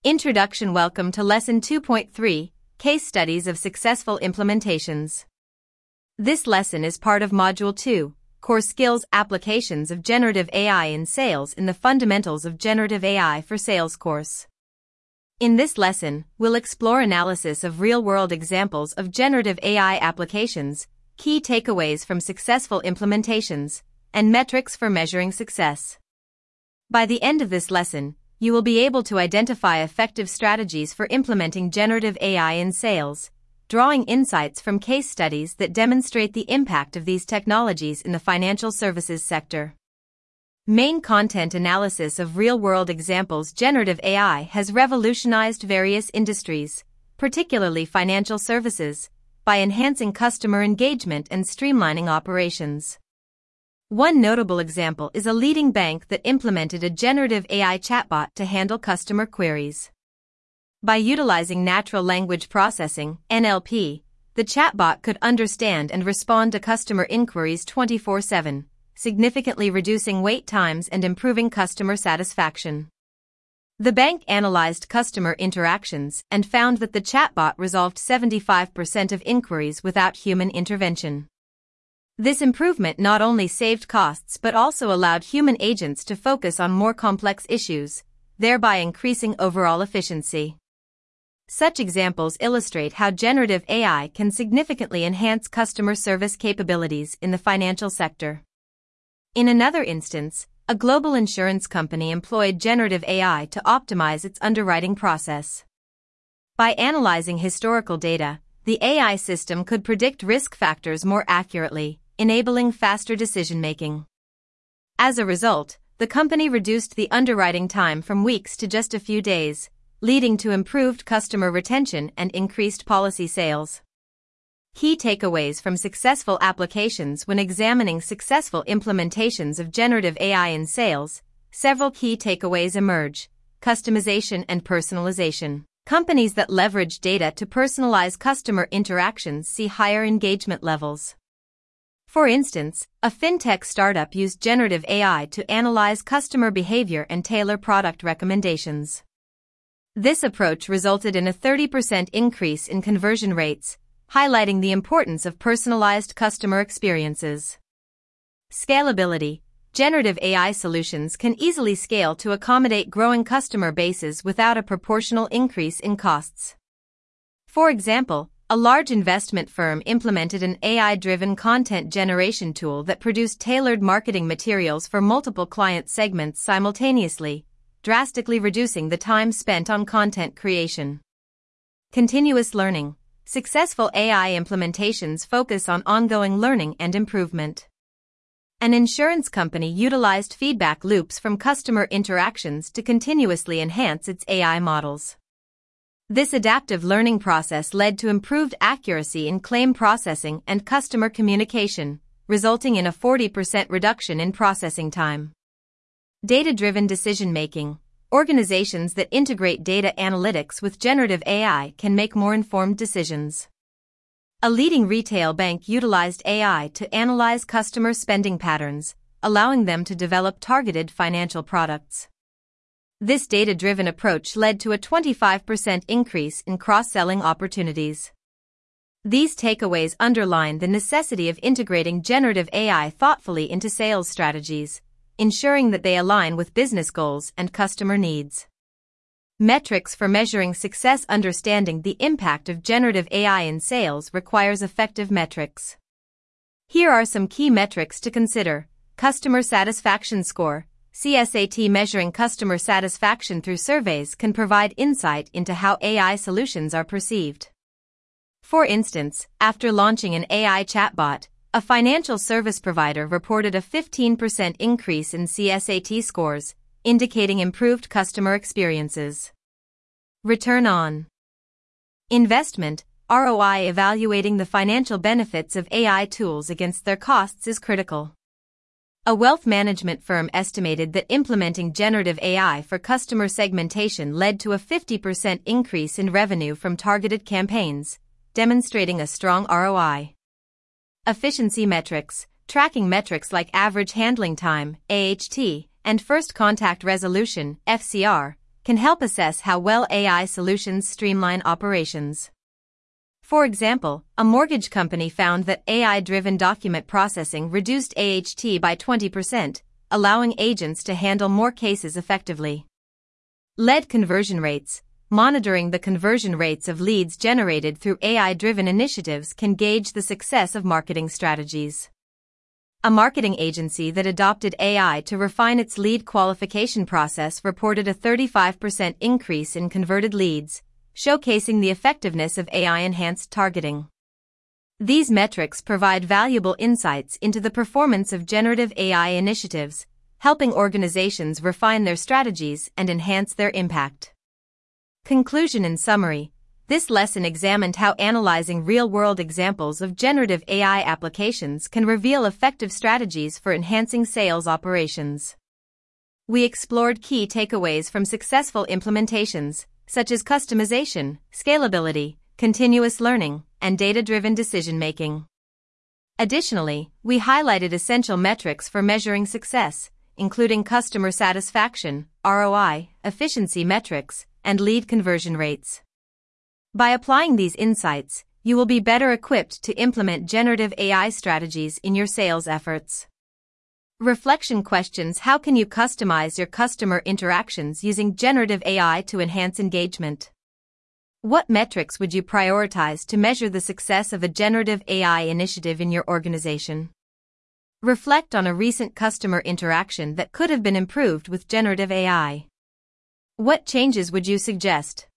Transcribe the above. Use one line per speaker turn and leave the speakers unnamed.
Introduction. Welcome to Lesson 2.3, Case Studies of Successful Implementations. This lesson is part of Module 2, Core Skills Applications of Generative AI in Sales in the Fundamentals of Generative AI for Sales course. In this lesson, we'll explore analysis of real-world examples of generative AI applications, key takeaways from successful implementations, and metrics for measuring success. By the end of this lesson, you will be able to identify effective strategies for implementing generative AI in sales, drawing insights from case studies that demonstrate the impact of these technologies in the financial services sector. Main content analysis of real-world examples. Generative AI has revolutionized various industries, particularly financial services, by enhancing customer engagement and streamlining operations. One notable example is a leading bank that implemented a generative AI chatbot to handle customer queries. By utilizing natural language processing (NLP), the chatbot could understand and respond to customer inquiries 24/7, significantly reducing wait times and improving customer satisfaction. The bank analyzed customer interactions and found that the chatbot resolved 75% of inquiries without human intervention. This improvement not only saved costs but also allowed human agents to focus on more complex issues, thereby increasing overall efficiency. Such examples illustrate how generative AI can significantly enhance customer service capabilities in the financial sector. In another instance, a global insurance company employed generative AI to optimize its underwriting process. By analyzing historical data, the AI system could predict risk factors more accurately, enabling faster decision-making. As a result, the company reduced the underwriting time from weeks to just a few days, leading to improved customer retention and increased policy sales. Key takeaways from successful applications. When examining successful implementations of generative AI in sales, several key takeaways emerge: customization and personalization. Companies that leverage data to personalize customer interactions see higher engagement levels. For instance, a fintech startup used generative AI to analyze customer behavior and tailor product recommendations. This approach resulted in a 30% increase in conversion rates, highlighting the importance of personalized customer experiences. Scalability. Generative AI solutions can easily scale to accommodate growing customer bases without a proportional increase in costs. For example, a large investment firm implemented an AI-driven content generation tool that produced tailored marketing materials for multiple client segments simultaneously, drastically reducing the time spent on content creation. Continuous learning. Successful AI implementations focus on ongoing learning and improvement. An insurance company utilized feedback loops from customer interactions to continuously enhance its AI models. This adaptive learning process led to improved accuracy in claim processing and customer communication, resulting in a 40% reduction in processing time. Data-driven decision-making. Organizations that integrate data analytics with generative AI can make more informed decisions. A leading retail bank utilized AI to analyze customer spending patterns, allowing them to develop targeted financial products. This data-driven approach led to a 25% increase in cross-selling opportunities. These takeaways underline the necessity of integrating generative AI thoughtfully into sales strategies, ensuring that they align with business goals and customer needs. Metrics for measuring success. Understanding the impact of generative AI in sales requires effective metrics. Here are some key metrics to consider. Customer satisfaction score. CSAT. Measuring customer satisfaction through surveys can provide insight into how AI solutions are perceived. For instance, after launching an AI chatbot, a financial service provider reported a 15% increase in CSAT scores, indicating improved customer experiences. Return on investment, ROI. Evaluating the financial benefits of AI tools against their costs is critical. A wealth management firm estimated that implementing generative AI for customer segmentation led to a 50% increase in revenue from targeted campaigns, demonstrating a strong ROI. Efficiency metrics. Tracking metrics like average handling time, AHT, and first contact resolution, FCR, can help assess how well AI solutions streamline operations. For example, a mortgage company found that AI-driven document processing reduced AHT by 20%, allowing agents to handle more cases effectively. Lead conversion rates. Monitoring the conversion rates of leads generated through AI-driven initiatives can gauge the success of marketing strategies. A marketing agency that adopted AI to refine its lead qualification process reported a 35% increase in converted leads, showcasing the effectiveness of AI-enhanced targeting. These metrics provide valuable insights into the performance of generative AI initiatives, helping organizations refine their strategies and enhance their impact. Conclusion. In summary, this lesson examined how analyzing real-world examples of generative AI applications can reveal effective strategies for enhancing sales operations. We explored key takeaways from successful implementations, such as customization, scalability, continuous learning, and data-driven decision-making. Additionally, we highlighted essential metrics for measuring success, including customer satisfaction, ROI, efficiency metrics, and lead conversion rates. By applying these insights, you will be better equipped to implement generative AI strategies in your sales efforts. Reflection questions. How can you customize your customer interactions using generative AI to enhance engagement? What metrics would you prioritize to measure the success of a generative AI initiative in your organization? Reflect on a recent customer interaction that could have been improved with generative AI. What changes would you suggest?